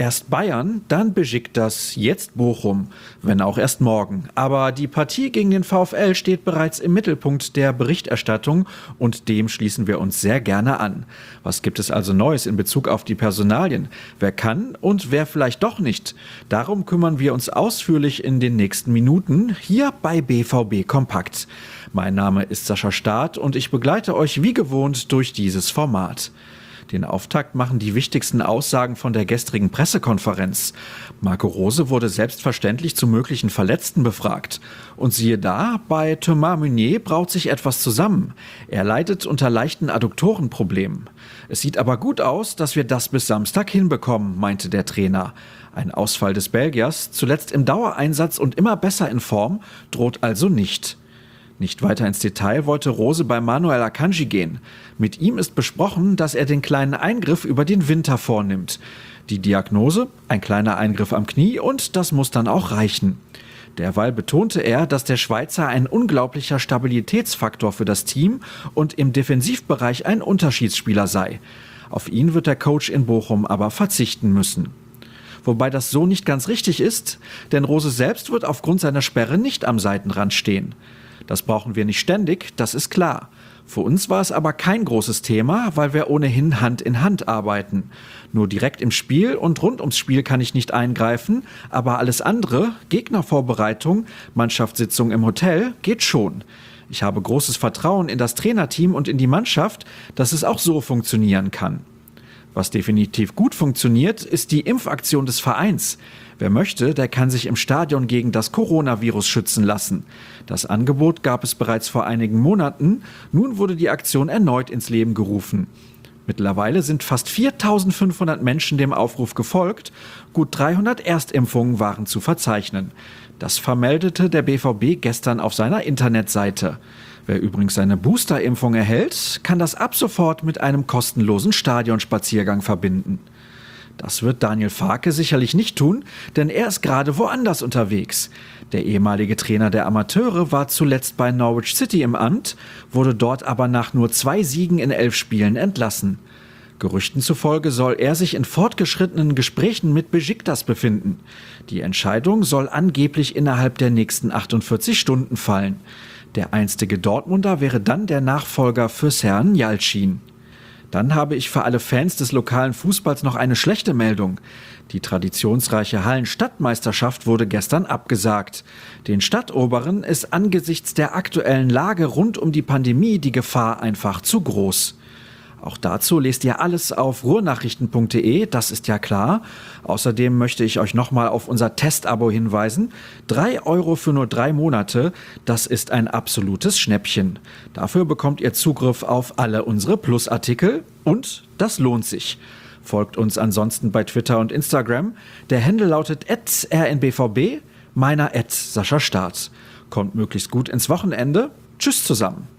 Erst Bayern, dann Besiktas, jetzt Bochum, wenn auch erst morgen. Aber die Partie gegen den VfL steht bereits im Mittelpunkt der Berichterstattung und dem schließen wir uns sehr gerne an. Was gibt es also Neues in Bezug auf die Personalien? Wer kann und wer vielleicht doch nicht? Darum kümmern wir uns ausführlich in den nächsten Minuten hier bei BVB Kompakt. Mein Name ist Sascha Staat und ich begleite euch wie gewohnt durch dieses Format. Den Auftakt machen die wichtigsten Aussagen von der gestrigen Pressekonferenz. Marco Rose wurde selbstverständlich zu möglichen Verletzten befragt. Und siehe da, bei Thomas Meunier braut sich etwas zusammen. Er leidet unter leichten Adduktorenproblemen. Es sieht aber gut aus, dass wir das bis Samstag hinbekommen, meinte der Trainer. Ein Ausfall des Belgiers, zuletzt im Dauereinsatz und immer besser in Form, droht also nicht. Nicht weiter ins Detail wollte Rose bei Manuel Akanji gehen. Mit ihm ist besprochen, dass er den kleinen Eingriff über den Winter vornimmt. Die Diagnose? Ein kleiner Eingriff am Knie und das muss dann auch reichen. Derweil betonte er, dass der Schweizer ein unglaublicher Stabilitätsfaktor für das Team und im Defensivbereich ein Unterschiedsspieler sei. Auf ihn wird der Coach in Bochum aber verzichten müssen. Wobei das so nicht ganz richtig ist, denn Rose selbst wird aufgrund seiner Sperre nicht am Seitenrand stehen. Das brauchen wir nicht ständig, das ist klar. Für uns war es aber kein großes Thema, weil wir ohnehin Hand in Hand arbeiten. Nur direkt im Spiel und rund ums Spiel kann ich nicht eingreifen, aber alles andere, Gegnervorbereitung, Mannschaftssitzung im Hotel, geht schon. Ich habe großes Vertrauen in das Trainerteam und in die Mannschaft, dass es auch so funktionieren kann. Was definitiv gut funktioniert, ist die Impfaktion des Vereins. Wer möchte, der kann sich im Stadion gegen das Coronavirus schützen lassen. Das Angebot gab es bereits vor einigen Monaten. Nun wurde die Aktion erneut ins Leben gerufen. Mittlerweile sind fast 4.500 Menschen dem Aufruf gefolgt. Gut 300 Erstimpfungen waren zu verzeichnen. Das vermeldete der BVB gestern auf seiner Internetseite. Wer übrigens seine Boosterimpfung erhält, kann das ab sofort mit einem kostenlosen Stadionspaziergang verbinden. Das wird Daniel Farke sicherlich nicht tun, denn er ist gerade woanders unterwegs. Der ehemalige Trainer der Amateure war zuletzt bei Norwich City im Amt, wurde dort aber nach nur 2 Siegen in 11 Spielen entlassen. Gerüchten zufolge soll er sich in fortgeschrittenen Gesprächen mit Besiktas befinden. Die Entscheidung soll angeblich innerhalb der nächsten 48 Stunden fallen. Der einstige Dortmunder wäre dann der Nachfolger für Serhan Yalcin. Dann habe ich für alle Fans des lokalen Fußballs noch eine schlechte Meldung. Die traditionsreiche Hallenstadtmeisterschaft wurde gestern abgesagt. Den Stadtoberen ist angesichts der aktuellen Lage rund um die Pandemie die Gefahr einfach zu groß. Auch dazu lest ihr alles auf ruhrnachrichten.de, das ist ja klar. Außerdem möchte ich euch nochmal auf unser Testabo hinweisen. 3 € für nur 3 Monate, das ist ein absolutes Schnäppchen. Dafür bekommt ihr Zugriff auf alle unsere Plus-Artikel und das lohnt sich. Folgt uns ansonsten bei Twitter und Instagram. Der Handle lautet @rnbvb, meiner @Sascha Staat. Kommt möglichst gut ins Wochenende. Tschüss zusammen.